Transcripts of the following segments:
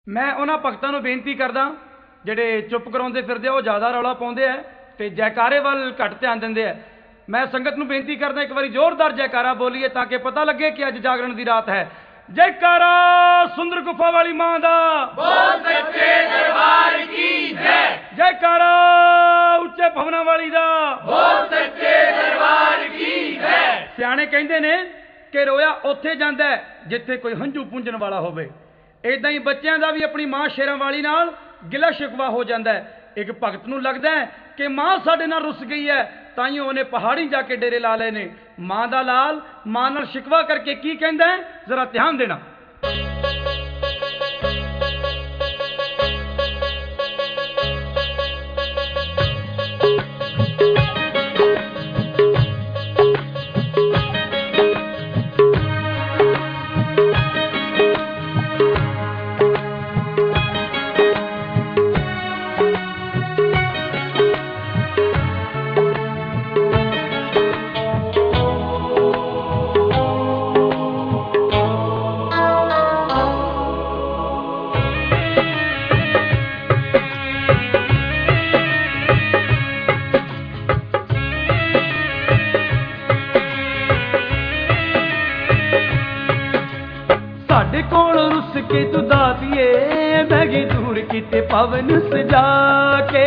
मैं उन्होंने भगतों को बेनती करदा जिहड़े चुप कराउंदे फिरदे वो ज़्यादा रौला पाउंदे है ते जयकारे वाल घट ध्यान दिंदे है। मैं संगत नूं बेनती करदा एक बारी जोरदार जयकारा बोलीए ताकि पता लगे कि अज जागरण की रात है। जयकारा सुंदर गुफा वाली मां दा बोल सच्चे दरबार की जय। जयकारा उच्चे भवनां वाली दा बोल सच्चे दरबार की जय। सियाणे कहंदे ने कि रोया उत्थे जांदा है जिथे कोई हंझू पूंजण वाला होवे। इदां ही बच्चों का भी अपनी मां शेरां वाली नाल गिला शिकवा हो जाता है। एक भगत नूं लगदा है कि मां साडे नाल रुस गई है ताइयों उन्हें पहाड़ी जाके डेरे ला लए ने। मां दा लाल मां नाल शिकवा करके की कहंदा है जरा ध्यान देना। साडे कोल रुस के तू दातिए बैगी दूर किते पवन सजा के।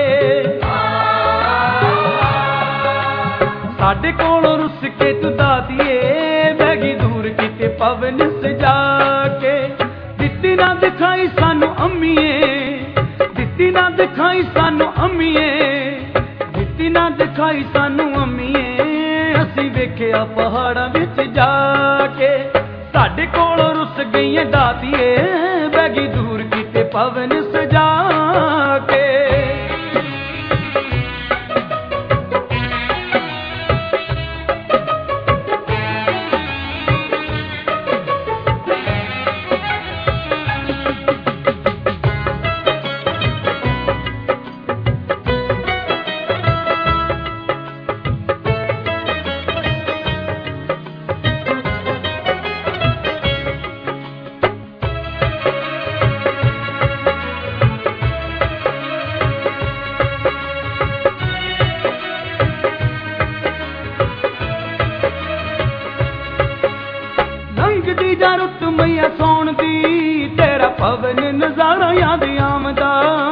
साडे कोल रुस के तू दातिए बैगी दूर किते पवन सजा के। दित्ती ना दिखाई सानू अम्मीए, दित्ती ना दिखाई सानू अम्मीए, दित्ती ना दिखाई सानू अम्मीए। असीं वेखिया पहाड़ां विच जाके साडे कोल रुस गई दातिए बैगी दूर किते पवन सजा के। रुत मैया सौण दी तेरा पवन नजारा याद आमदा।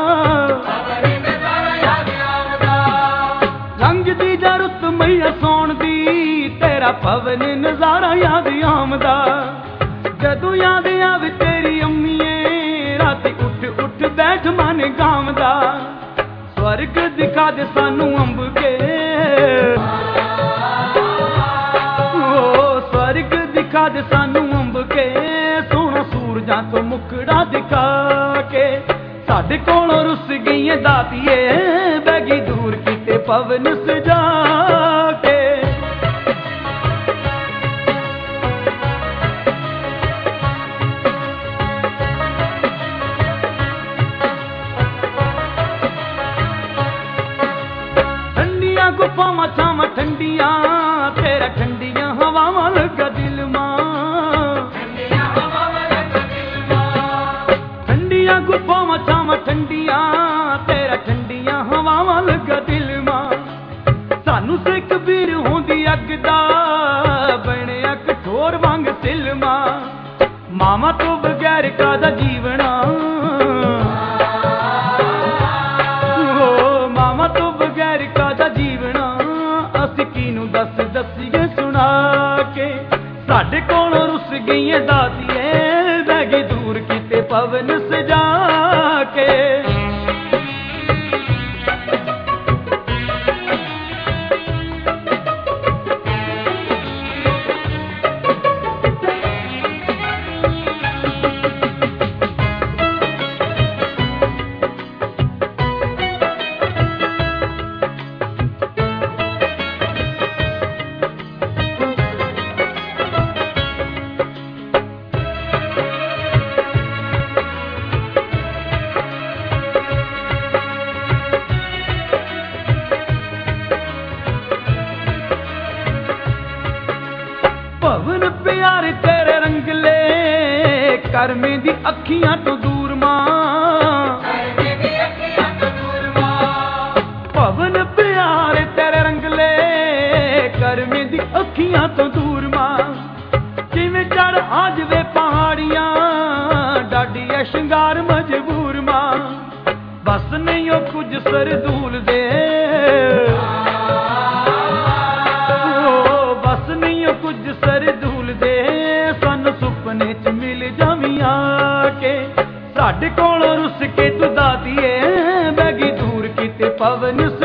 रंग दी जा रुत मैया सौण दी तेरा पवन नजारा याद आमदा। जदों याद आवे तेरी अम्मीए राती उठ उठ बैठ मन गावदा। स्वर्ग दिखा दे सानू अंब के, स्वर्ग दिखा दे सानू अंब के। सोना सूरजां तो मुखड़ा दिखा के साडे कोल रुस गई दातिए बैगी दूर किते पवन सजा के। ठंडिया गुफावां छावां ठंडियां तेरा ठंडियां हवावां लगा दिल मां। ठंडियां गुफावां छावां ठंडियां तेरा ठंडियां हवावां लगा दिल मां। सानू सिख बीर होंदी अग दा बणिया कठोर वांग सिलमा। मामा तो बगैर कादा जीवना, मामा तो बगैर कादा जीवना। असीं कीनू दस दसीए सुना के साडे कोल रुस गई दातिए बैगी दूर किते पवन सजा के। भवन प्यारे तेरे रंगले करमे दी अखियां तो दूर मां। ਤੋਂ ਦੂਰ ਮਾਂ ਕਿਵੇਂ ਚੜ ਆ ਜਵੇ ਪਹਾੜੀਆਂ ਡਾਡੀ ਐ ਸ਼ਿੰਗਾਰ ਮਜਬੂਰ ਮਾਂ ਬਸ ਨਹੀਂ ਉਹ ਕੁਝ ਸਰਦੂਲ ਦੇ ਬਸ ਨਹੀਂ ਉਹ ਕੁਝ ਸਰਦੂਲ ਦੇ ਸਾਨੂੰ ਸੁਪਨੇ ਚ ਮਿਲ ਜਾਵੀਂ ਆ ਕੇ ਸਾਡੇ ਕੋਲੋਂ ਰੁੱਸ ਕੇ ਤੂੰ ਦਾਦੀਏ ਬੈਗੀ ਦੂਰ ਕਿਤੇ ਪਵਨ